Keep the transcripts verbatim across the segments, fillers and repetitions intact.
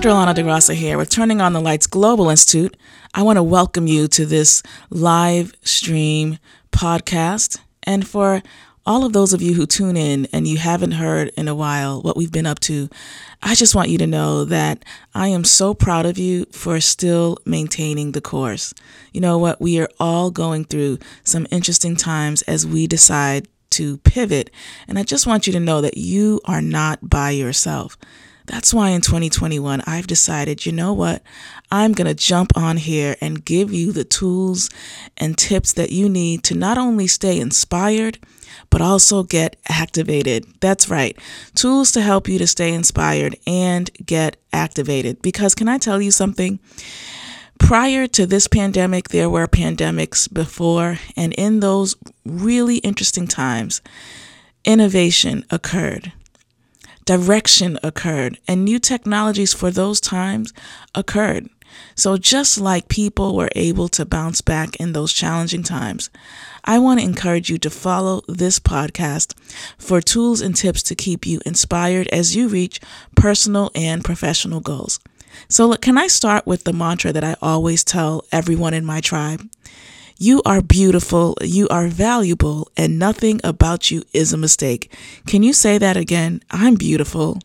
Doctor Alana DeGrassa here with Turning on the Lights Global Institute. I want to welcome you to this live stream podcast. And for all of those of you who tune in and you haven't heard in a while what we've been up to, I just want you to know that I am so proud of you for still maintaining the course. You know what? We are all going through some interesting times as we decide to pivot. And I just want you to know that you are not by yourself. That's why in twenty twenty-one, I've decided, you know what, I'm going to jump on here and give you the tools and tips that you need to not only stay inspired, but also get activated. That's right. Tools to help you to stay inspired and get activated. Because can I tell you something? Prior to this pandemic, there were pandemics before, and in those really interesting times, innovation occurred. Direction occurred, and new technologies for those times occurred. So just like people were able to bounce back in those challenging times, I want to encourage you to follow this podcast for tools and tips to keep you inspired as you reach personal and professional goals. So look, can I start with the mantra that I always tell everyone in my tribe? You are beautiful, you are valuable, and nothing about you is a mistake. Can you say that again? I'm beautiful,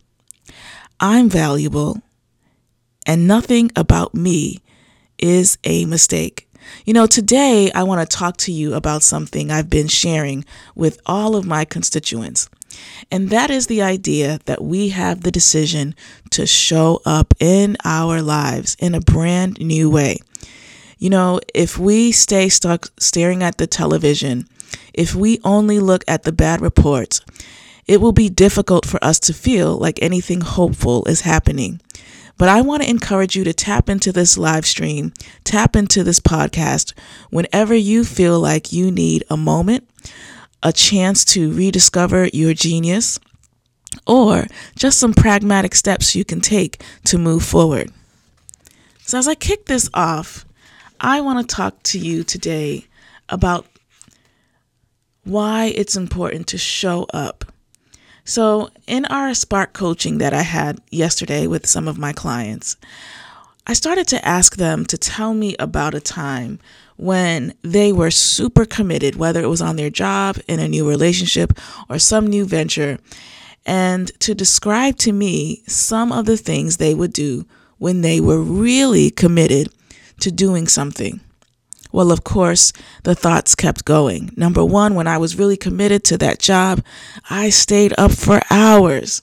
I'm valuable, and nothing about me is a mistake. You know, today I want to talk to you about something I've been sharing with all of my constituents. And that is the idea that we have the decision to show up in our lives in a brand new way. You know, if we stay stuck staring at the television, if we only look at the bad reports, it will be difficult for us to feel like anything hopeful is happening. But I want to encourage you to tap into this live stream, tap into this podcast whenever you feel like you need a moment, a chance to rediscover your genius, or just some pragmatic steps you can take to move forward. So as I kick this off, I want to talk to you today about why it's important to show up. So in our Spark coaching that I had yesterday with some of my clients, I started to ask them to tell me about a time when they were super committed, whether it was on their job, in a new relationship, or some new venture, and to describe to me some of the things they would do when they were really committed to doing something. Well, of course, the thoughts kept going. Number one, when I was really committed to that job, I stayed up for hours.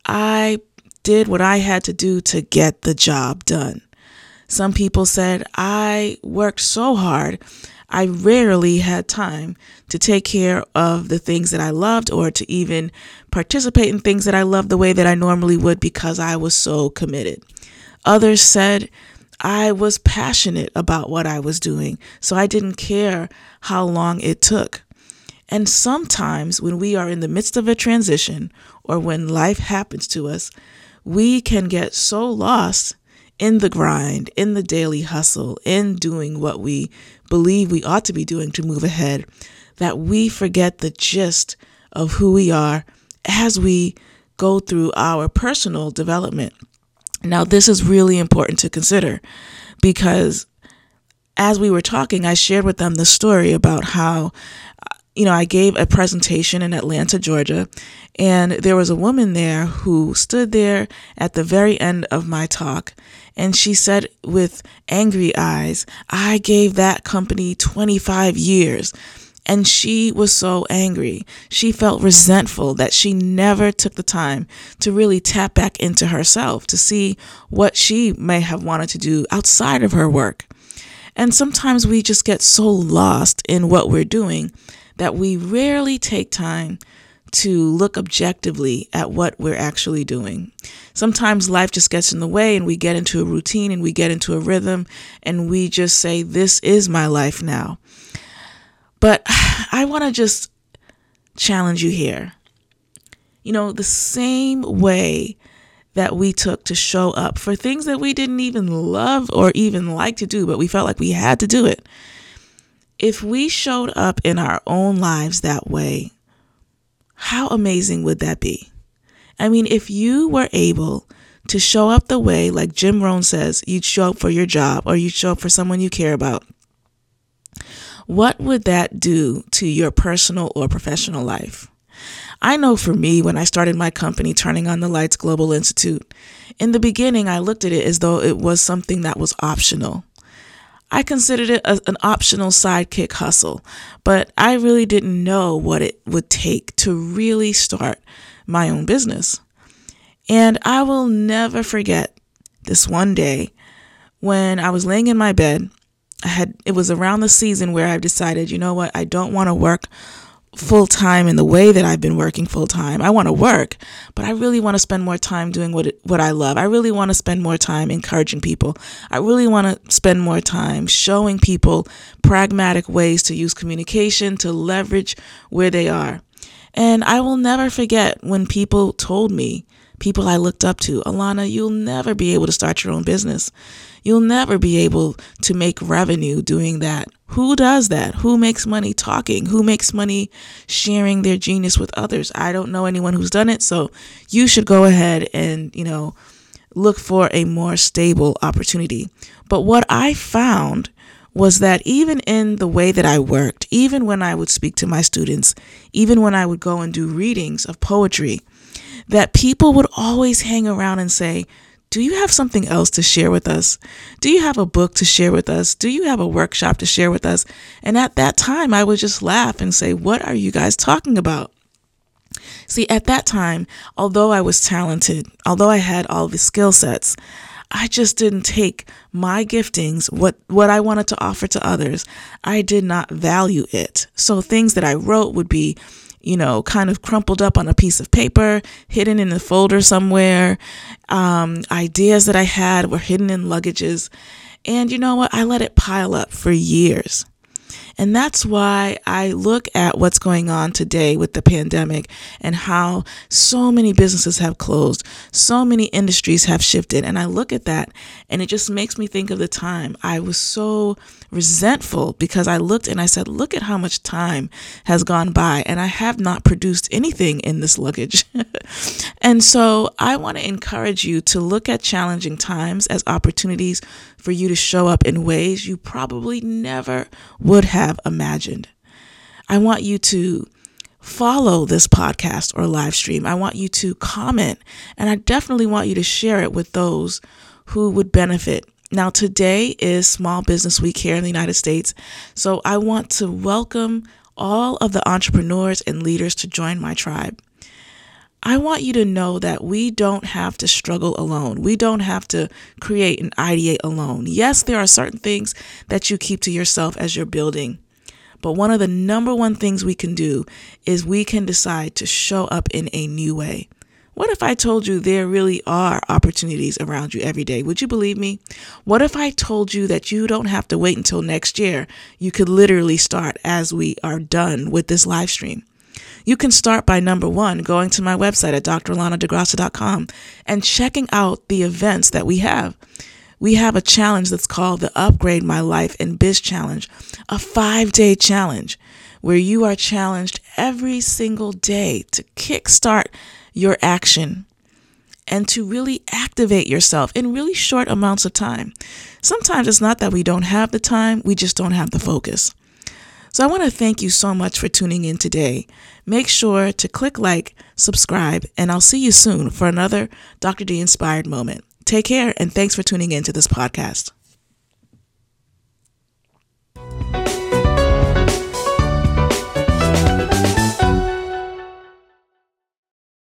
I did what I had to do to get the job done. Some people said I worked so hard, I rarely had time to take care of the things that I loved or to even participate in things that I loved the way that I normally would because I was so committed. Others said I was passionate about what I was doing, so I didn't care how long it took. And sometimes when we are in the midst of a transition or when life happens to us, we can get so lost in the grind, in the daily hustle, in doing what we believe we ought to be doing to move ahead, that we forget the gist of who we are as we go through our personal development. Now, this is really important to consider because as we were talking, I shared with them the story about how, you know, I gave a presentation in Atlanta, Georgia, and there was a woman there who stood there at the very end of my talk, and she said with angry eyes, I gave that company twenty-five years. And she was so angry. She felt resentful that she never took the time to really tap back into herself to see what she may have wanted to do outside of her work. And sometimes we just get so lost in what we're doing that we rarely take time to look objectively at what we're actually doing. Sometimes life just gets in the way and we get into a routine and we get into a rhythm and we just say, this is my life now. But I want to just challenge you here. You know, the same way that we took to show up for things that we didn't even love or even like to do, but we felt like we had to do it. If we showed up in our own lives that way, how amazing would that be? I mean, if you were able to show up the way, like Jim Rohn says, you'd show up for your job or you'd show up for someone you care about, what would that do to your personal or professional life? I know for me, when I started my company, Turning on the Lights Global Institute, in the beginning, I looked at it as though it was something that was optional. I considered it a, an optional sidekick hustle, but I really didn't know what it would take to really start my own business. And I will never forget this one day when I was laying in my bed. I had, it was around the season where I've decided, you know what, I don't want to work full time in the way that I've been working full time. I want to work, but I really want to spend more time doing what it, what I love. I really want to spend more time encouraging people. I really want to spend more time showing people pragmatic ways to use communication, to leverage where they are. And I will never forget when people told me, people I looked up to, Alana, you'll never be able to start your own business. You'll never be able to make revenue doing that. Who does that? Who makes money talking? Who makes money sharing their genius with others? I don't know anyone who's done it. So you should go ahead and, you know, look for a more stable opportunity. But what I found was that even in the way that I worked, even when I would speak to my students, even when I would go and do readings of poetry, that people would always hang around and say, do you have something else to share with us? Do you have a book to share with us? Do you have a workshop to share with us? And at that time, I would just laugh and say, what are you guys talking about? See, at that time, although I was talented, although I had all the skill sets, I just didn't take my giftings, what, what I wanted to offer to others. I did not value it. So things that I wrote would be, you know, kind of crumpled up on a piece of paper, hidden in a folder somewhere. Um, ideas that I had were hidden in luggages. And you know what? I let it pile up for years. And that's why I look at what's going on today with the pandemic and how so many businesses have closed, so many industries have shifted. And I look at that and it just makes me think of the time I was so resentful because I looked and I said, look at how much time has gone by and I have not produced anything in this luggage. And so I want to encourage you to look at challenging times as opportunities for you to show up in ways you probably never would have imagined. I want you to follow this podcast or live stream. I want you to comment, and I definitely want you to share it with those who would benefit. Now, today is Small Business Week here in the United States, so I want to welcome all of the entrepreneurs and leaders to join my tribe. I want you to know that we don't have to struggle alone. We don't have to create and ideate alone. Yes, there are certain things that you keep to yourself as you're building. But one of the number one things we can do is we can decide to show up in a new way. What if I told you there really are opportunities around you every day? Would you believe me? What if I told you that you don't have to wait until next year? You could literally start as we are done with this live stream. You can start by, number one, going to my website at d r alana de grassa dot com and checking out the events that we have. We have a challenge that's called the Upgrade My Life and Biz Challenge, a five-day challenge where you are challenged every single day to kickstart your action and to really activate yourself in really short amounts of time. Sometimes it's not that we don't have the time, we just don't have the focus. So I want to thank you so much for tuning in today. Make sure to click like, subscribe, and I'll see you soon for another Doctor D Inspired Moment. Take care, and thanks for tuning in to this podcast.